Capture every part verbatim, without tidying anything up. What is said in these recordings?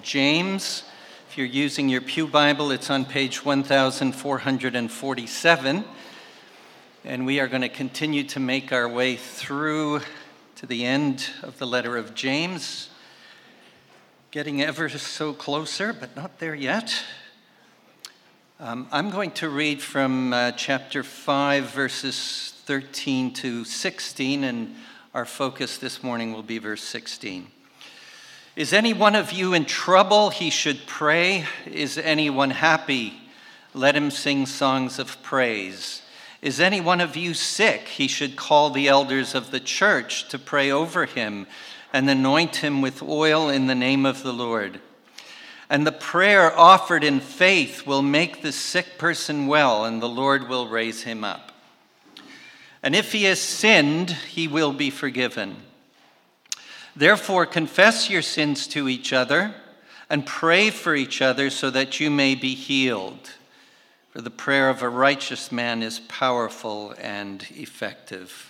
James. If you're using your Pew Bible, it's on page one thousand four hundred forty-seven. And we are going to continue to make our way through to the end of the letter of James. Getting ever so closer, but not there yet. Um, I'm going to read from uh, chapter five, verses thirteen to sixteen, and our focus this morning will be verse sixteen. Is any one of you in trouble? He should pray. Is anyone happy? Let him sing songs of praise. Is any one of you sick? He should call the elders of the church to pray over him and anoint him with oil in the name of the Lord. And the prayer offered in faith will make the sick person well, and the Lord will raise him up. And if he has sinned, he will be forgiven. Therefore, confess your sins to each other and pray for each other so that you may be healed. For the prayer of a righteous man is powerful and effective.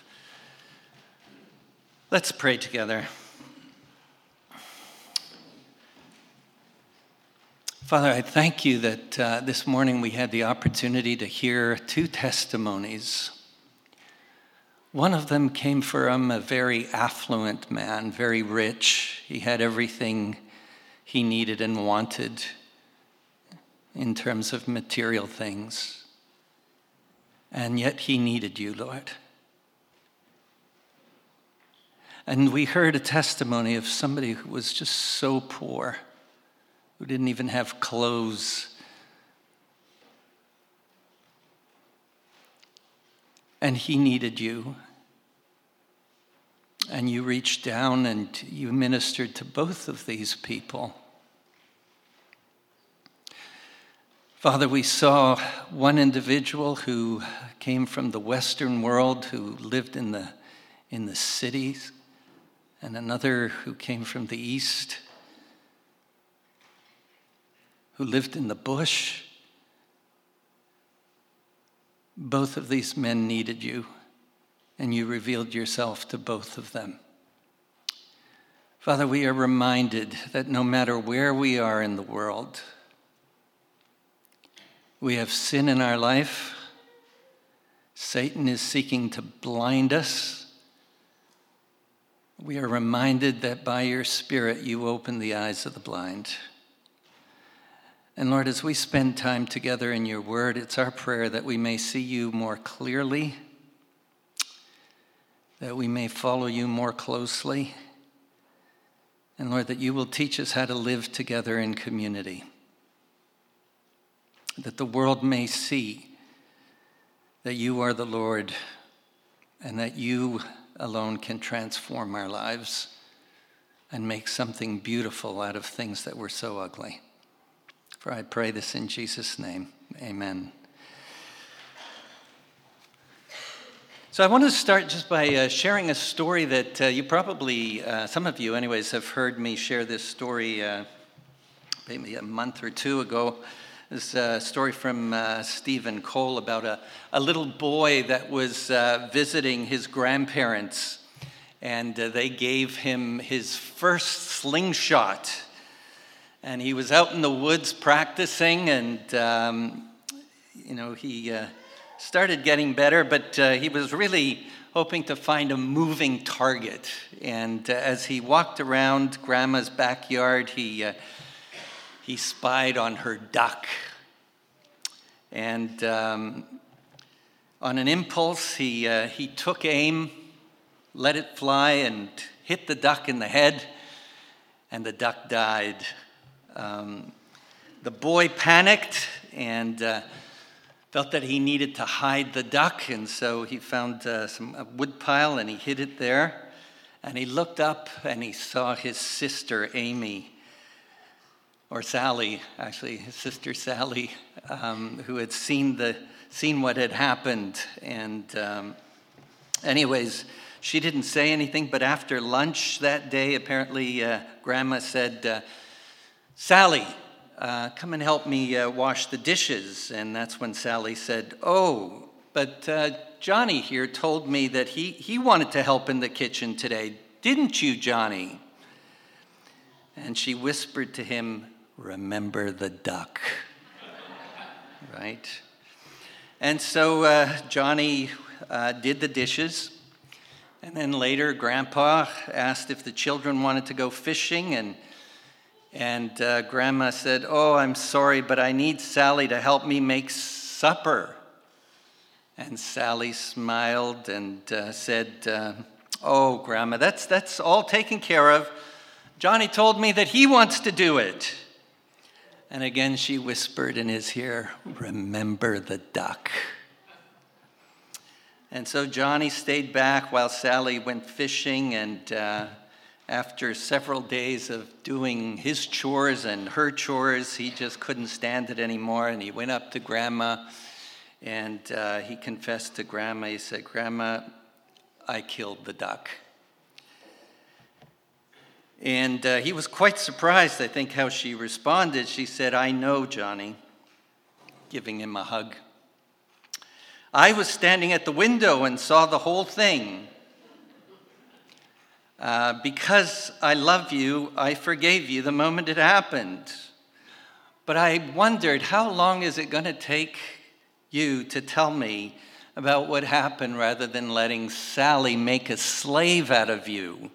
Let's pray together. Father, I thank you that uh, this morning we had the opportunity to hear two testimonies. One of them came from a very affluent man, very rich. He had everything he needed and wanted in terms of material things. And yet he needed you, Lord. And we heard a testimony of somebody who was just so poor, who didn't even have clothes. And he needed you. And you reached down and you ministered to both of these people. Father, we saw one individual who came from the Western world, who lived in the, in the cities, and another who came from the East, who lived in the bush. Both of these men needed you, and you revealed yourself to both of them. Father, we are reminded that no matter where we are in the world, we have sin in our life. Satan is seeking to blind us. We are reminded that by your Spirit, you open the eyes of the blind. And Lord, as we spend time together in your word, it's our prayer that we may see you more clearly, that we may follow you more closely, and Lord, that you will teach us how to live together in community, that the world may see that you are the Lord and that you alone can transform our lives and make something beautiful out of things that were so ugly. For I pray this in Jesus' name, amen. So I want to start just by uh, sharing a story that uh, you probably, uh, some of you anyways, have heard me share this story uh, maybe a month or two ago. It's a story from uh, Stephen Cole about a, a little boy that was uh, visiting his grandparents, and uh, they gave him his first slingshot. And he was out in the woods practicing, and, um, you know, he... Uh, started getting better, but uh, he was really hoping to find a moving target. And uh, as he walked around Grandma's backyard, he uh, he spied on her duck. And um, on an impulse, he uh, he took aim, let it fly, and hit the duck in the head, and the duck died. Um, the boy panicked and uh, felt that he needed to hide the duck, and so he found uh, some a wood pile and he hid it there. And he looked up and he saw his sister Amy, or Sally, actually, his sister Sally, um, who had seen the seen what had happened. And um, anyways, she didn't say anything. But after lunch that day, apparently, uh, Grandma said, uh, "Sally, Uh, come and help me uh, wash the dishes." And that's when Sally said, "Oh, but uh, Johnny here told me that he, he wanted to help in the kitchen today. Didn't you, Johnny?" and she whispered to him, "Remember the duck." Right? And so uh, Johnny uh, did the dishes. And then later, Grandpa asked if the children wanted to go fishing. And, and uh, Grandma said, "Oh, I'm sorry, but I need Sally to help me make supper." And Sally smiled and uh, said, uh, "Oh, Grandma, that's, that's all taken care of. Johnny told me that he wants to do it." And again she whispered in his ear, "Remember the duck." And so Johnny stayed back while Sally went fishing, and uh, after several days of doing his chores and her chores, he just couldn't stand it anymore, and he went up to Grandma, and uh, he confessed to Grandma. He said, "Grandma, I killed the duck." And uh, he was quite surprised, I think, how she responded. She said, "I know, Johnny," giving him a hug. "I was standing at the window and saw the whole thing. Uh, because I love you, I forgave you the moment it happened. But I wondered, how long is it going to take you to tell me about what happened rather than letting Sally make a slave out of you?"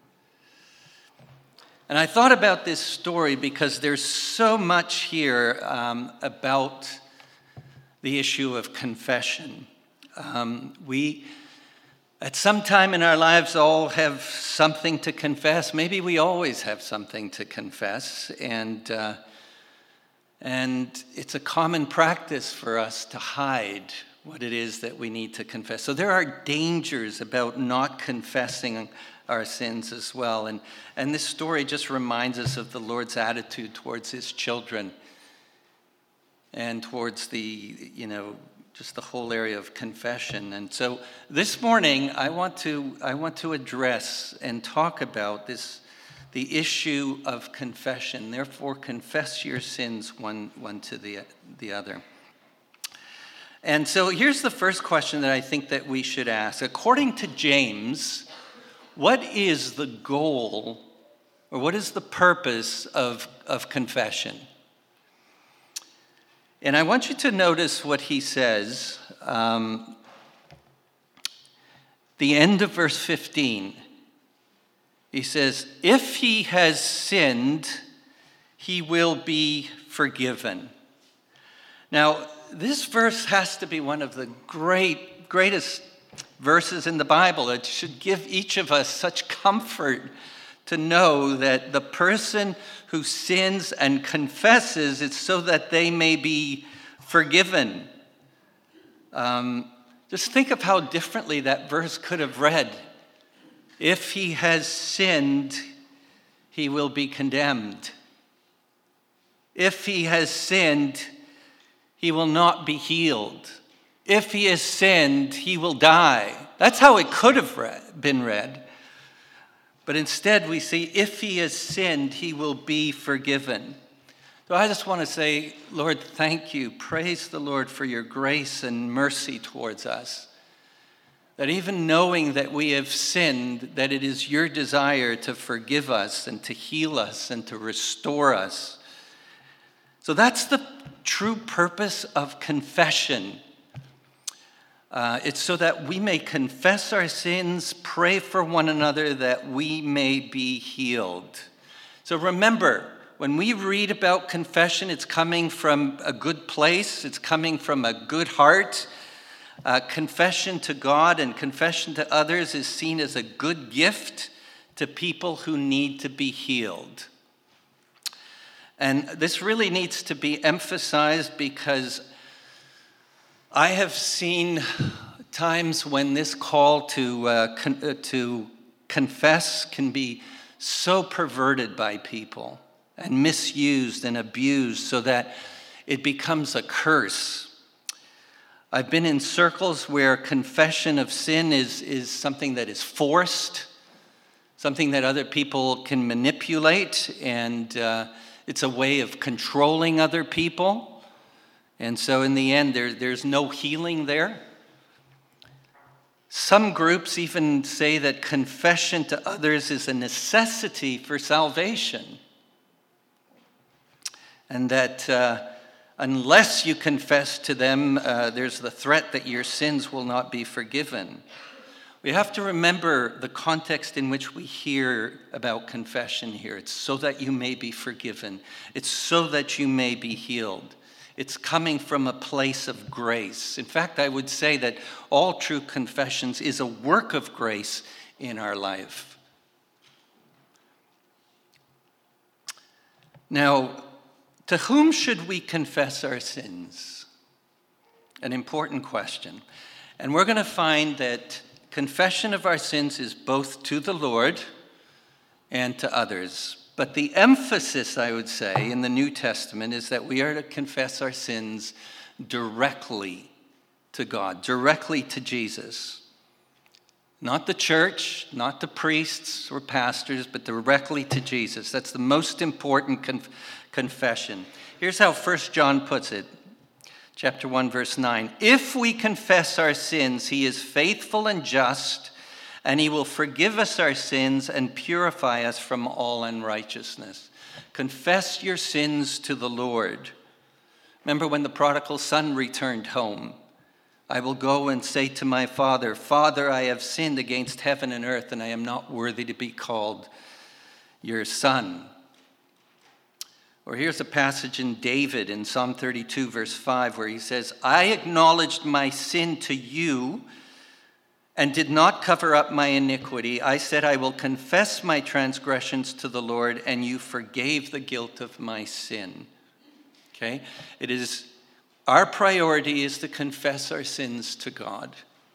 And I thought about this story because there's so much here um, about the issue of confession. Um, we, at some time in our lives, all have something to confess. Maybe we always have something to confess. And, uh, and it's a common practice for us to hide what it is that we need to confess. So there are dangers about not confessing our sins as well. And, and this story just reminds us of the Lord's attitude towards his children and towards the, you know, just the whole area of confession. And so this morning, I want to, I want to address and talk about this, the issue of confession. Therefore, confess your sins one, one to the, the other. And so here's the first question that I think that we should ask. According to James, what is the goal or what is the purpose of, of confession? And I want you to notice what he says. Um, the end of verse fifteen. He says, "If he has sinned, he will be forgiven." Now, this verse has to be one of the great, greatest verses in the Bible. It should give each of us such comfort to know that the person who sins and confesses, it's so that they may be forgiven. Um, just think of how differently that verse could have read. If he has sinned, he will be condemned. If he has sinned, he will not be healed. If he has sinned, he will die. That's how it could have read, been read. But instead we see, if he has sinned, he will be forgiven. So I just want to say, Lord, thank you. Praise the Lord for your grace and mercy towards us. That even knowing that we have sinned, that it is your desire to forgive us and to heal us and to restore us. So that's the true purpose of confession. Uh, it's so that we may confess our sins, pray for one another, that we may be healed. So remember, when we read about confession, it's coming from a good place. It's coming from a good heart. Uh, confession to God and confession to others is seen as a good gift to people who need to be healed. And this really needs to be emphasized because I have seen times when this call to uh, con- uh, to confess can be so perverted by people and misused and abused so that it becomes a curse. I've been in circles where confession of sin is, is something that is forced, something that other people can manipulate, and uh, it's a way of controlling other people. And so in the end, there, there's no healing there. Some groups even say that confession to others is a necessity for salvation. and that uh, unless you confess to them, uh, there's the threat that your sins will not be forgiven. We have to remember the context in which we hear about confession here. It's so that you may be forgiven. It's so that you may be healed. It's coming from a place of grace. In fact, I would say that all true confessions is a work of grace in our life. Now, to whom should we confess our sins? An important question. And we're going to find that confession of our sins is both to the Lord and to others. But the emphasis, I would say, in the New Testament is that we are to confess our sins directly to God, directly to Jesus. Not the church, not the priests or pastors, but directly to Jesus. That's the most important conf- confession. Here's how First John puts it. Chapter one, verse nine. If we confess our sins, he is faithful and just, and he will forgive us our sins and purify us from all unrighteousness. Confess your sins to the Lord. Remember when the prodigal son returned home? I will go and say to my father, Father, I have sinned against heaven and earth, and I am not worthy to be called your son. Or here's a passage in David in Psalm thirty-two, verse five, where he says, I acknowledged my sin to you and did not cover up my iniquity. I said, I will confess my transgressions to the Lord, and you forgave the guilt of my sin. Okay? It is, our priority is to confess our sins to God.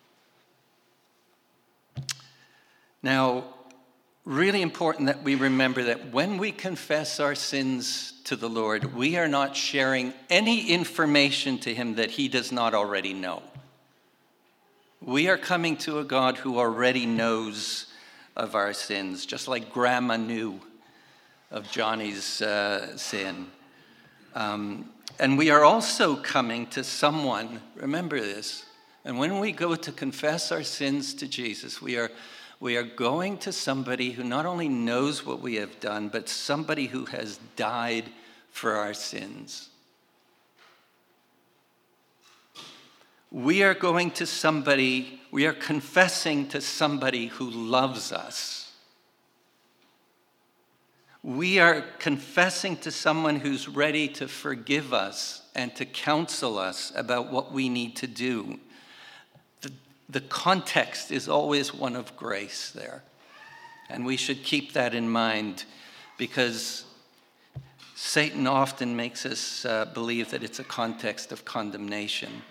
Now, really important that we remember that when we confess our sins to the Lord, we are not sharing any information to him that he does not already know. We are coming to a God who already knows of our sins, just like Grandma knew of Johnny's uh, sin. Um, and we are also coming to someone, remember this, and when we go to confess our sins to Jesus, we are We are going to somebody who not only knows what we have done, but somebody who has died for our sins. We are going to somebody, we are confessing to somebody who loves us. We are confessing to someone who's ready to forgive us and to counsel us about what we need to do. The context is always one of grace there. And we should keep that in mind because Satan often makes us uh, believe that it's a context of condemnation,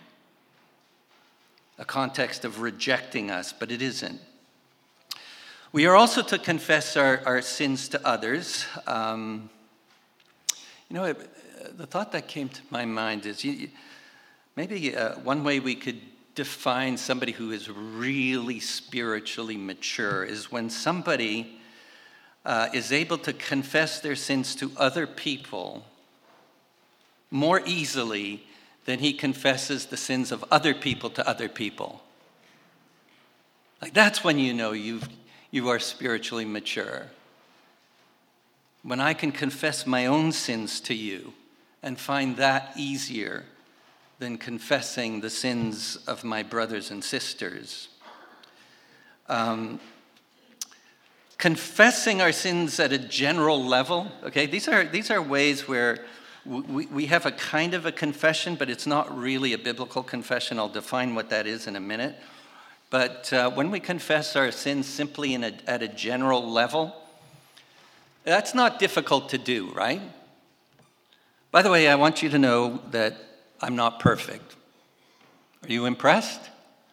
a context of rejecting us, but it isn't. We are also to confess our, our sins to others. Um, you know, it, the thought that came to my mind is you, maybe uh, one way we could define somebody who is really spiritually mature is when somebody uh, is able to confess their sins to other people more easily than he confesses the sins of other people to other people. Like that's when you know you've, you are spiritually mature. When I can confess my own sins to you and find that easier than confessing the sins of my brothers and sisters. Um, confessing our sins at a general level, okay, these are these are ways where we, we have a kind of a confession, but it's not really a biblical confession. I'll define what that is in a minute. But uh, when we confess our sins simply in a, at a general level, that's not difficult to do, right? By the way, I want you to know that I'm not perfect. Are you impressed?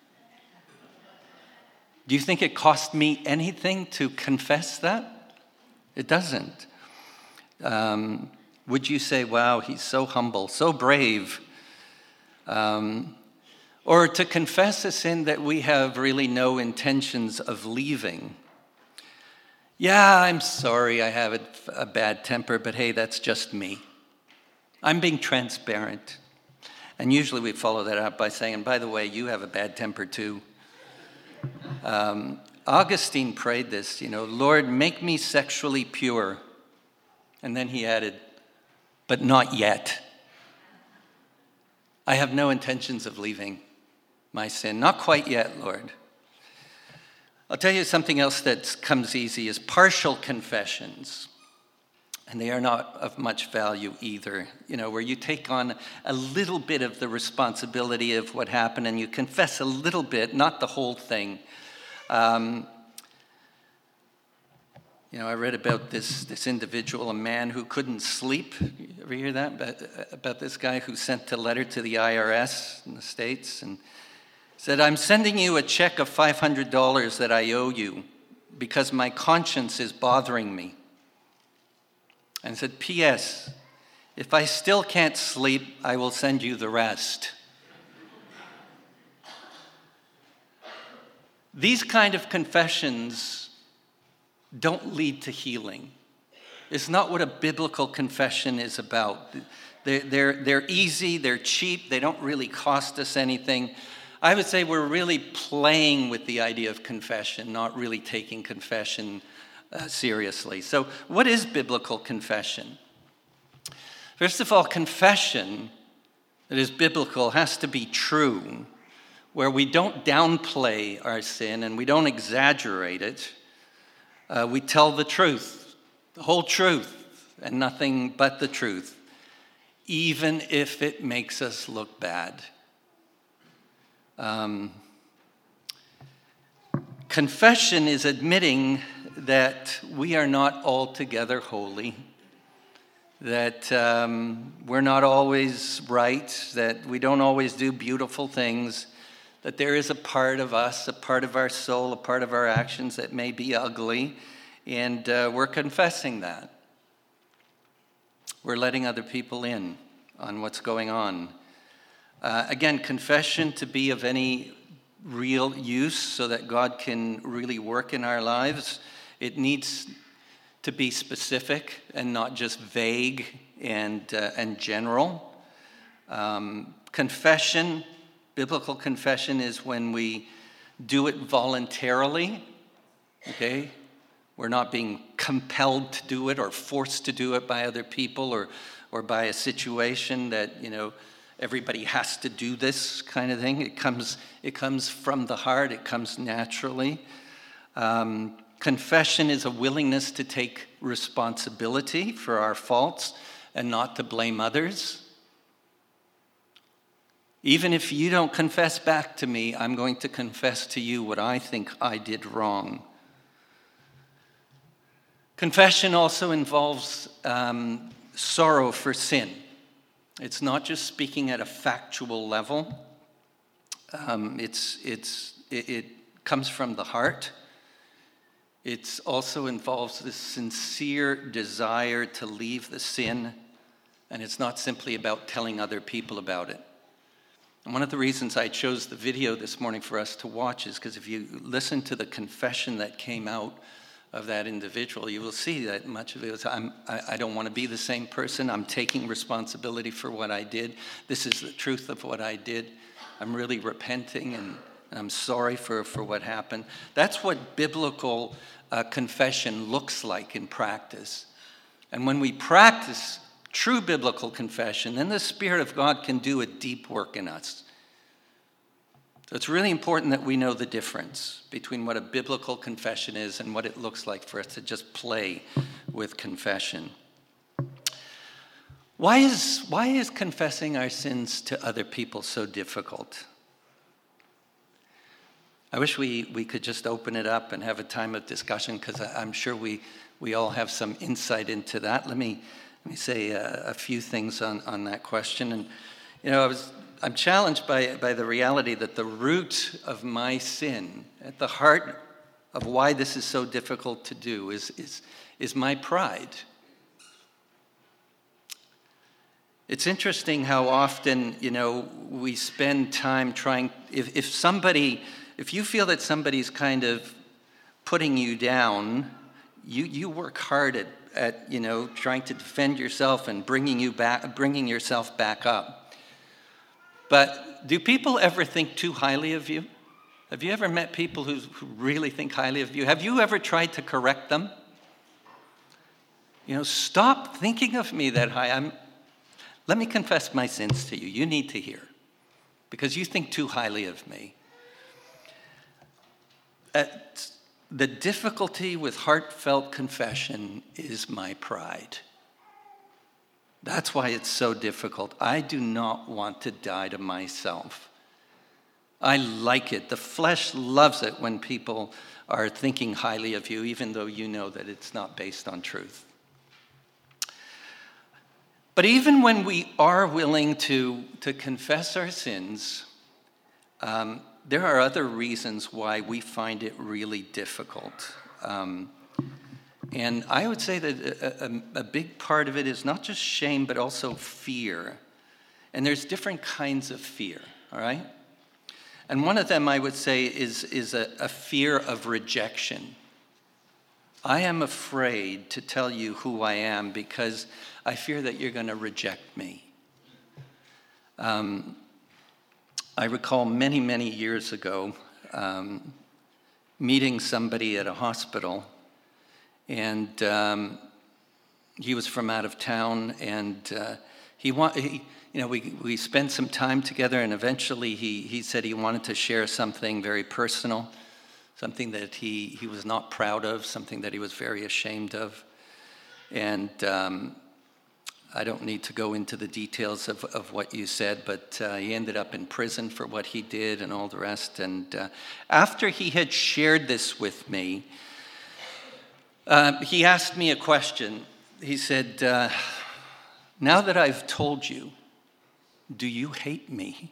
Do you think it cost me anything to confess that? It doesn't. Um, would you say, wow, he's so humble, so brave? Um, or to confess a sin that we have really no intentions of leaving. Yeah, I'm sorry I have a, a bad temper, but hey, that's just me. I'm being transparent. And usually we follow that up by saying, and by the way, you have a bad temper too. Um, Augustine prayed this, you know, Lord, make me sexually pure. And then he added, but not yet. I have no intentions of leaving my sin. Not quite yet, Lord. I'll tell you something else that comes easy is partial confessions. And they are not of much value either. You know, where you take on a little bit of the responsibility of what happened and you confess a little bit, not the whole thing. Um, you know, I read about this, this individual, a man who couldn't sleep. You ever hear that? About, about this guy who sent a letter to the I R S in the States and said, I'm sending you a check of five hundred dollars that I owe you because my conscience is bothering me. And said, P S, if I still can't sleep, I will send you the rest. These kind of confessions don't lead to healing. It's not what a biblical confession is about. They're, they're, they're easy, they're cheap, they don't really cost us anything. I would say we're really playing with the idea of confession, not really taking confession Uh, seriously. So what is biblical confession? First of all, confession that is biblical has to be true, where we don't downplay our sin and we don't exaggerate it. Uh, we tell the truth, the whole truth, and nothing but the truth, even if it makes us look bad. Um, confession is admitting that we are not altogether holy, that um, we're not always right, that we don't always do beautiful things, that there is a part of us, a part of our soul, a part of our actions that may be ugly, and uh, we're confessing that. We're letting other people in on what's going on. Uh, again, confession to be of any real use so that God can really work in our lives. It needs to be specific and not just vague and uh, and general. Um, confession, biblical confession, is when we do it voluntarily. Okay, we're not being compelled to do it or forced to do it by other people or or by a situation that, you know, everybody has to do this kind of thing. It comes it comes from the heart. It comes naturally. Um, Confession is a willingness to take responsibility for our faults and not to blame others. Even if you don't confess back to me, I'm going to confess to you what I think I did wrong. Confession also involves um, sorrow for sin. It's not just speaking at a factual level. Um, it's it's it, it comes from the heart. It also involves this sincere desire to leave the sin, and it's not simply about telling other people about it. And one of the reasons I chose the video this morning for us to watch is because if you listen to the confession that came out of that individual, you will see that much of it was, I'm, I, I don't want to be the same person. I'm taking responsibility for what I did. This is the truth of what I did. I'm really repenting, and I'm sorry for, for what happened. That's what biblical uh, confession looks like in practice. And when we practice true biblical confession, then the Spirit of God can do a deep work in us. So it's really important that we know the difference between what a biblical confession is and what it looks like for us to just play with confession. Why is, why is confessing our sins to other people so difficult? I wish we, we could just open it up and have a time of discussion, because I'm sure we, we all have some insight into that. Let me let me say a, a few things on, on that question. And you know, I was I'm challenged by by the reality that the root of my sin, at the heart of why this is so difficult to do, is is is my pride. It's interesting how often, you know, we spend time trying, if, if somebody, if you feel that somebody's kind of putting you down, you, you work hard at, at, you know, trying to defend yourself and bringing you back, bringing yourself back up. But do people ever think too highly of you? Have you ever met people who, who really think highly of you? Have you ever tried to correct them? You know, stop thinking of me that high. I'm let me confess my sins to you. You need to hear, because you think too highly of me. Uh, the difficulty with heartfelt confession is my pride. That's why it's so difficult. I do not want to die to myself. I like it. The flesh loves it when people are thinking highly of you, even though you know that it's not based on truth. But even when we are willing to, to confess our sins, um, there are other reasons why we find it really difficult. Um, and I would say that a, a, a big part of it is not just shame, but also fear. And there's different kinds of fear, all right? And one of them, I would say, is, is a, a fear of rejection. I am afraid to tell you who I am because I fear that you're going to reject me. Um, I recall many, many years ago um, meeting somebody at a hospital, and um, he was from out of town, and uh, he, wa- he you know, we, we spent some time together, and eventually he, he said he wanted to share something very personal, something that he, he was not proud of, something that he was very ashamed of. And um, I don't need to go into the details of, of what you said, but uh, he ended up in prison for what he did and all the rest. And uh, after he had shared this with me, uh, he asked me a question. He said, uh, now that I've told you, do you hate me?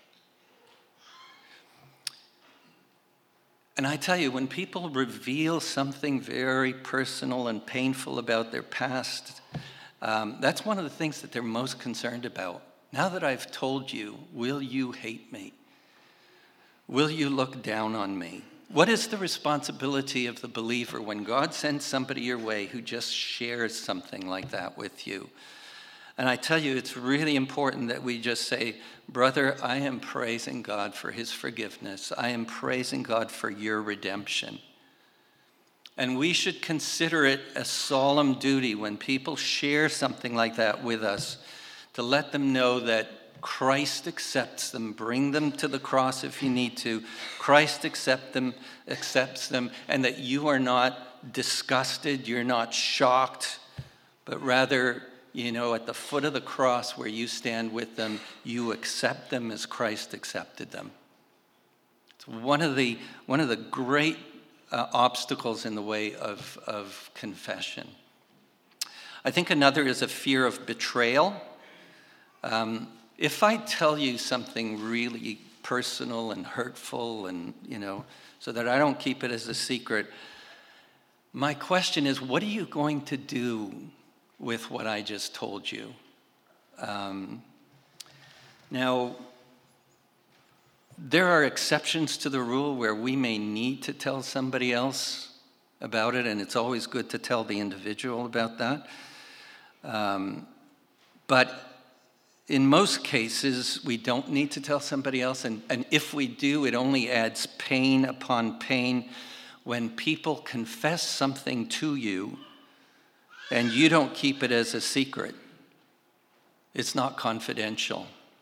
And I tell you, when people reveal something very personal and painful about their past, um, that's one of the things that they're most concerned about. Now that I've told you, will you hate me? Will you look down on me? What is the responsibility of the believer when God sends somebody your way who just shares something like that with you? And I tell you, it's really important that we just say, brother, I am praising God for his forgiveness. I am praising God for your redemption. And we should consider it a solemn duty when people share something like that with us, to let them know that Christ accepts them. Bring them to the cross if you need to. Christ accept them, accepts them, and that you are not disgusted, you're not shocked, but rather, you know, at the foot of the cross where you stand with them, you accept them as Christ accepted them. It's one of the, one of the great uh, obstacles in the way of, of confession. I think another is a fear of betrayal. Um, if I tell you something really personal and hurtful and, you know, so that I don't keep it as a secret, my question is, what are you going to do with what I just told you? Um, now, there are exceptions to the rule where we may need to tell somebody else about it, and it's always good to tell the individual about that. Um, but in most cases, we don't need to tell somebody else, and, and if we do, it only adds pain upon pain when people confess something to you and you don't keep it as a secret. It's not confidential.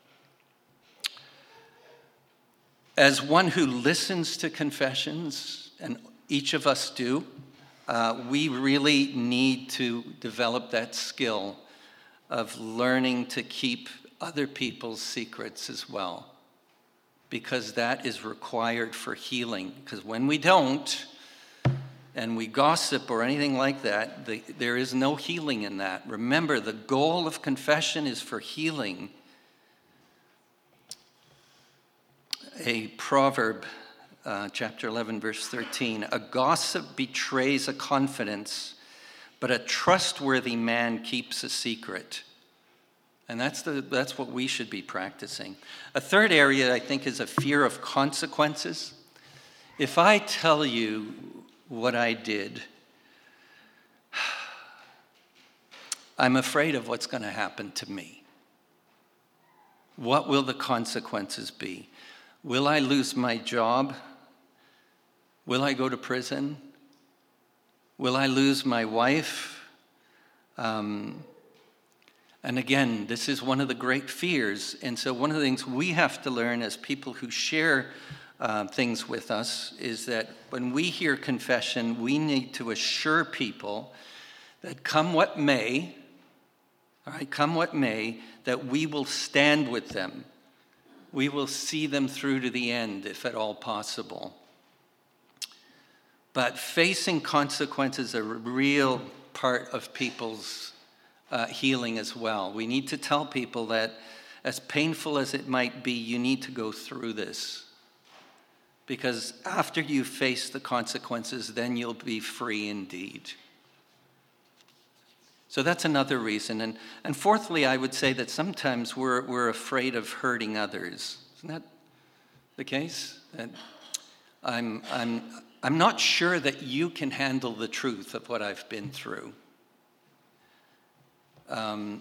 As one who listens to confessions, and each of us do, uh, we really need to develop that skill of learning to keep other people's secrets as well, because that is required for healing. Because when we don't, and we gossip or anything like that, the, there is no healing in that. Remember, the goal of confession is for healing. A proverb, uh, chapter eleven, verse thirteen, a gossip betrays a confidence, but a trustworthy man keeps a secret. And that's, the, that's what we should be practicing. A third area, I think, is a fear of consequences. If I tell you what I did, I'm afraid of what's going to happen to me. What will the consequences be? Will I lose my job? Will I go to prison? Will I lose my wife? Um, And again, this is one of the great fears. And so one of the things we have to learn as people who share uh, things with us is that when we hear confession, we need to assure people that come what may, all right, come what may, that we will stand with them. We will see them through to the end, if at all possible. But facing consequences is a real part of people's uh, healing as well. We need to tell people that as painful as it might be, you need to go through this. Because after you face the consequences, then you'll be free indeed. So that's another reason. And, and fourthly, I would say that sometimes we're, we're afraid of hurting others. Isn't that the case? That I'm, I'm, I'm not sure that you can handle the truth of what I've been through. Um,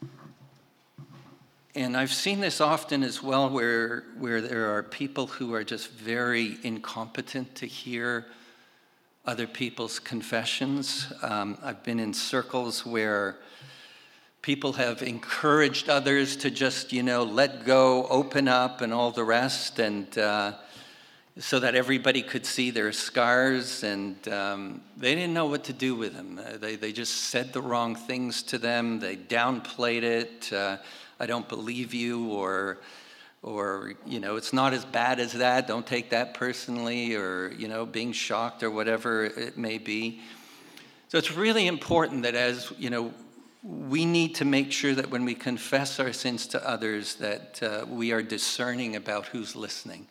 and I've seen this often as well, where, where there are people who are just very incompetent to hear other people's confessions. Um, I've been in circles where people have encouraged others to just, you know, let go, open up, and all the rest, and uh, so that everybody could see their scars, and um, they didn't know what to do with them. Uh, they they just said the wrong things to them. They downplayed it. Uh, I don't believe you, or or you know, it's not as bad as that. Don't take that personally, or you know, being shocked or whatever it may be. So it's really important that as you know, we need to make sure that when we confess our sins to others, that uh, we are discerning about who's listening.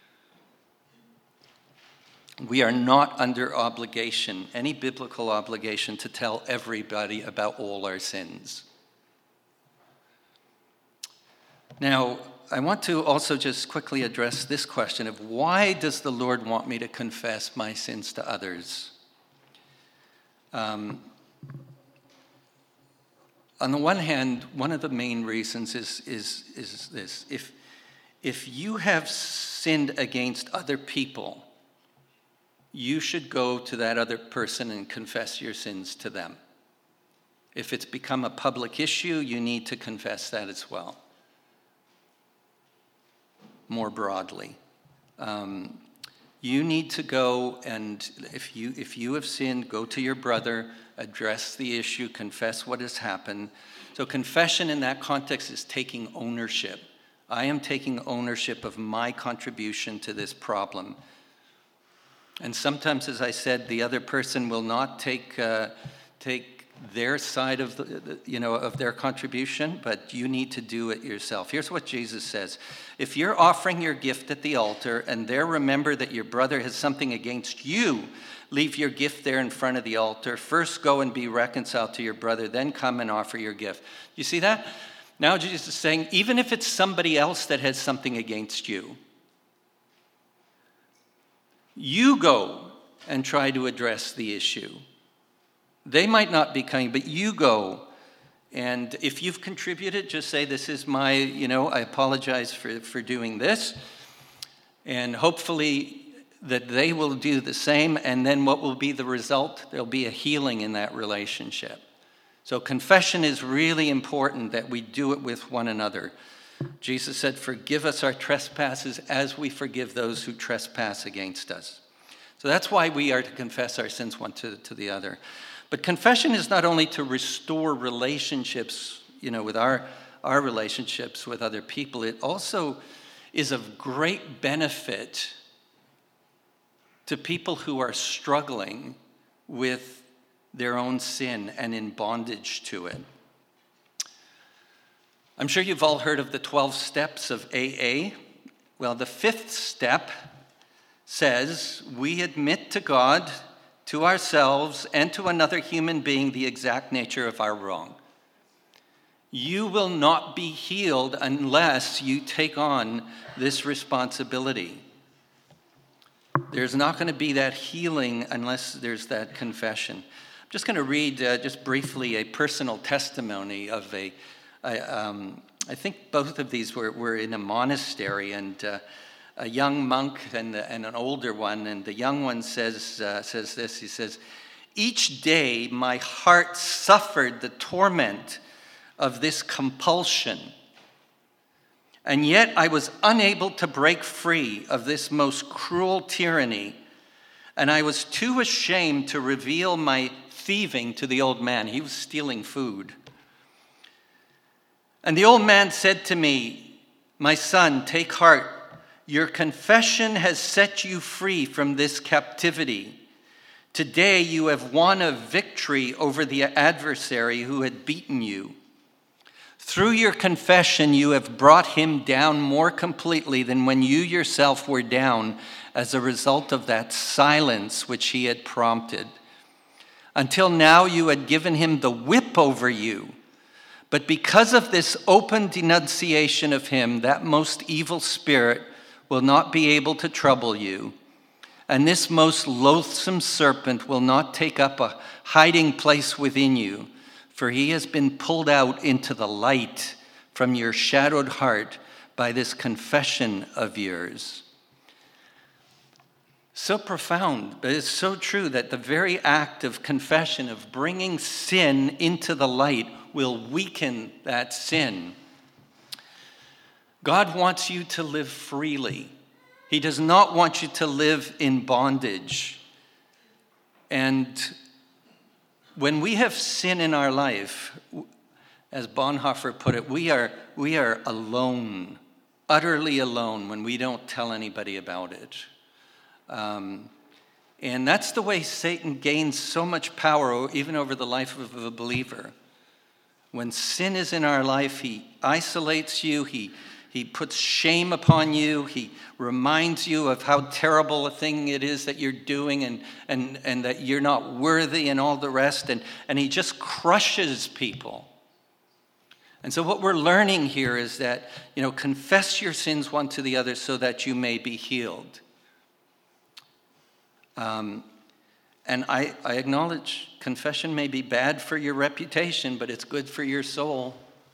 We are not under obligation, any biblical obligation, to tell everybody about all our sins. Now, I want to also just quickly address this question of why does the Lord want me to confess my sins to others? Um, on the one hand, one of the main reasons is, is, is this. If, if you have sinned against other people, you should go to that other person and confess your sins to them. If it's become a public issue, you need to confess that as well, more broadly. Um, you need to go and, if you if you have sinned, go to your brother, address the issue, confess what has happened. So confession in that context is taking ownership. I am taking ownership of my contribution to this problem. And sometimes, as I said, the other person will not take uh, take their side of the, you know of their contribution, but you need to do it yourself. Here's what Jesus says: if you're offering your gift at the altar and there remember that your brother has something against you, leave your gift there in front of the altar. First go and be reconciled to your brother, then come and offer your gift. You see that? Now Jesus is saying, even if it's somebody else that has something against you, you go and try to address the issue. They might not be coming, but you go. And if you've contributed, just say, this is my, you know, I apologize for, for doing this. And hopefully that they will do the same. And then what will be the result? There'll be a healing in that relationship. So confession is really important that we do it with one another. Jesus said, forgive us our trespasses as we forgive those who trespass against us. So that's why we are to confess our sins one to, to the other. But confession is not only to restore relationships, you know, with our, our relationships with other people. It also is of great benefit to people who are struggling with their own sin and in bondage to it. I'm sure you've all heard of the twelve steps of A A. Well, the fifth step says we admit to God, to ourselves, and to another human being the exact nature of our wrong. You will not be healed unless you take on this responsibility. There's not going to be that healing unless there's that confession. I'm just going to read uh, just briefly a personal testimony of a I, um, I think both of these were, were in a monastery, and uh, a young monk and, and an older one. And the young one says uh, says this. He says, "Each day my heart suffered the torment of this compulsion. And yet I was unable to break free of this most cruel tyranny, and I was too ashamed to reveal my thieving to the old man. He was stealing food. And the old man said to me, "My son, take heart. Your confession has set you free from this captivity. Today you have won a victory over the adversary who had beaten you. Through your confession, you have brought him down more completely than when you yourself were down as a result of that silence which he had prompted. Until now, you had given him the whip over you. But because of this open denunciation of him, that most evil spirit will not be able to trouble you. And this most loathsome serpent will not take up a hiding place within you, for he has been pulled out into the light from your shadowed heart by this confession of yours." So profound, but it's so true that the very act of confession, of bringing sin into the light, will weaken that sin. God wants you to live freely. He does not want you to live in bondage. And when we have sin in our life, as Bonhoeffer put it, we are, we are alone, utterly alone when we don't tell anybody about it. Um, and that's the way Satan gains so much power, even over the life of a believer. When sin is in our life, he isolates you, he, he puts shame upon you, he reminds you of how terrible a thing it is that you're doing and, and, and that you're not worthy and all the rest, and, and he just crushes people. And so what we're learning here is that, you know, confess your sins one to the other so that you may be healed. Um, and I, I acknowledge confession may be bad for your reputation, but it's good for your soul.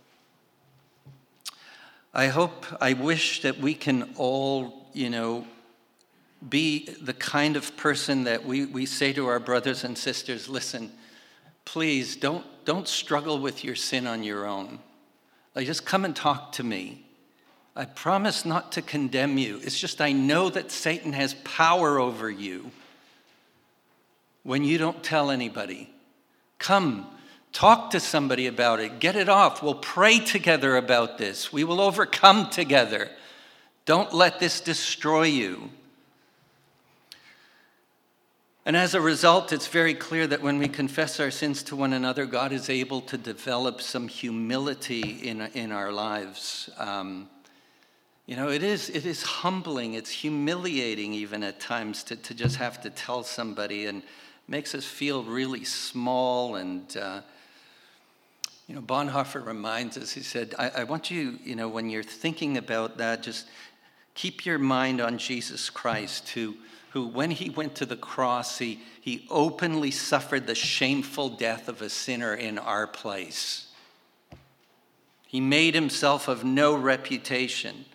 I hope, I wish that we can all, you know, be the kind of person that we, we say to our brothers and sisters, listen, please don't, don't struggle with your sin on your own. Like, just come and talk to me. I promise not to condemn you. It's just I know that Satan has power over you when you don't tell anybody. Come, talk to somebody about it. Get it off. We'll pray together about this. We will overcome together. Don't let this destroy you. And as a result, it's very clear that when we confess our sins to one another, God is able to develop some humility in, in our lives. Um, You know, it is it is humbling, it's humiliating even at times to, to just have to tell somebody, and makes us feel really small. And, uh, you know, Bonhoeffer reminds us, he said, I, I want you, you know, when you're thinking about that, just keep your mind on Jesus Christ, who, who when he went to the cross, he, he openly suffered the shameful death of a sinner in our place. He made himself of no reputation.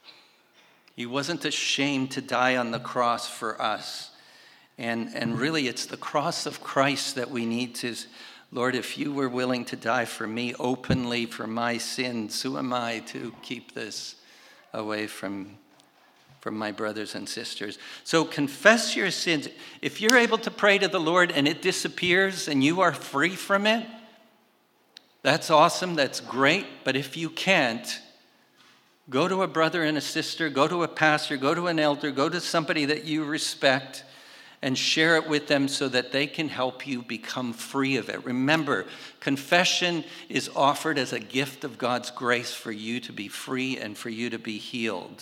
He wasn't ashamed to die on the cross for us. And, and really, it's the cross of Christ that we need to, Lord, if you were willing to die for me openly for my sins, who am I to keep this away from, from my brothers and sisters? So confess your sins. If you're able to pray to the Lord and it disappears and you are free from it, that's awesome, that's great. But if you can't, go to a brother and a sister, go to a pastor, go to an elder, go to somebody that you respect and share it with them so that they can help you become free of it. Remember, confession is offered as a gift of God's grace for you to be free and for you to be healed.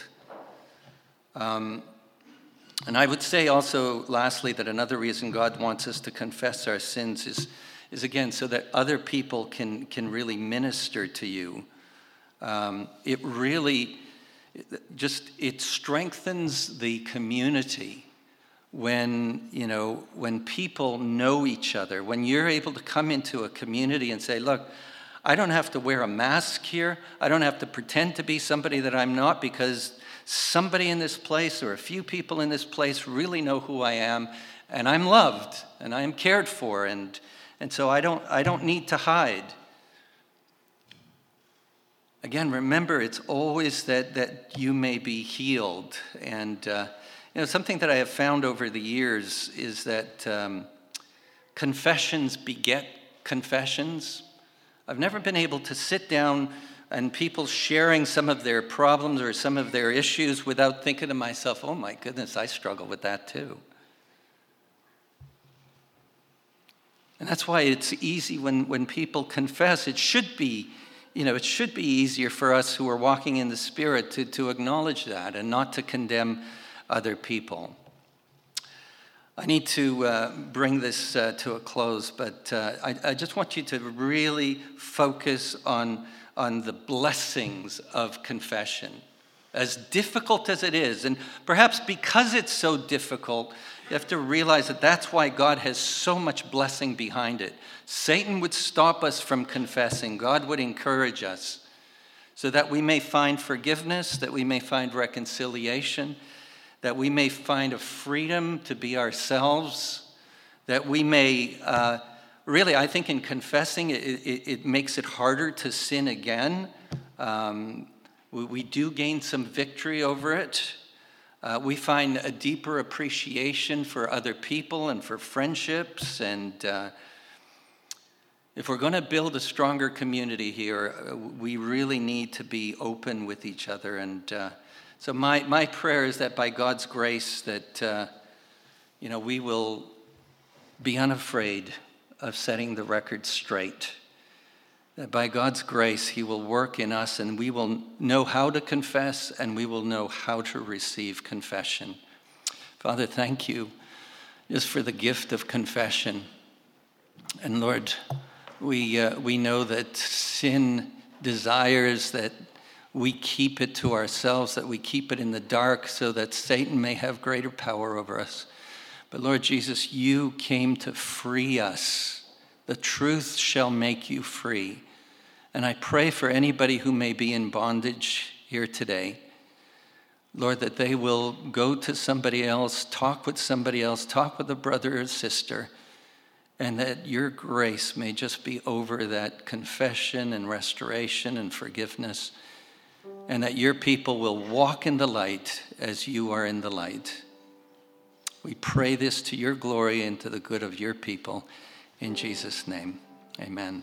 Um, and I would say also, lastly, that another reason God wants us to confess our sins is, is again, so that other people can, can really minister to you. Um, it really just, it strengthens the community when, you know, when people know each other, when you're able to come into a community and say, look, I don't have to wear a mask here. I don't have to pretend to be somebody that I'm not, because somebody in this place or a few people in this place really know who I am, and I'm loved and I'm cared for. And, and so I don't, I don't need to hide. again, remember, it's always that, that you may be healed. And, uh, you know, something that I have found over the years is that um, confessions beget confessions. I've never been able to sit down and people sharing some of their problems or some of their issues without thinking to myself, oh my goodness, I struggle with that too. And that's why it's easy when, when people confess. It should be, you know, it should be easier for us who are walking in the Spirit to, to acknowledge that and not to condemn other people. I need to uh, bring this uh, to a close, but uh, I, I just want you to really focus on, on the blessings of confession. As difficult as it is, and perhaps because it's so difficult, you have to realize that that's why God has so much blessing behind it. Satan would stop us from confessing. God would encourage us so that we may find forgiveness, that we may find reconciliation, that we may find a freedom to be ourselves, that we may, uh, really, I think in confessing, it, it, it makes it harder to sin again. Um, we, we do gain some victory over it. Uh, we find a deeper appreciation for other people and for friendships. And uh, if we're going to build a stronger community here, uh, we really need to be open with each other. And uh, So my, my prayer is that by God's grace that, uh, you know, we will be unafraid of setting the record straight. That by God's grace, he will work in us and we will know how to confess and we will know how to receive confession. Father, thank you just for the gift of confession. And Lord, we, uh, we know that sin desires that we keep it to ourselves, that we keep it in the dark so that Satan may have greater power over us. But Lord Jesus, you came to free us. The truth shall make you free. And I pray for anybody who may be in bondage here today, Lord, that they will go to somebody else, talk with somebody else, talk with a brother or sister, and that your grace may just be over that confession and restoration and forgiveness, and that your people will walk in the light as you are in the light. We pray this to your glory and to the good of your people. In Jesus' name, amen.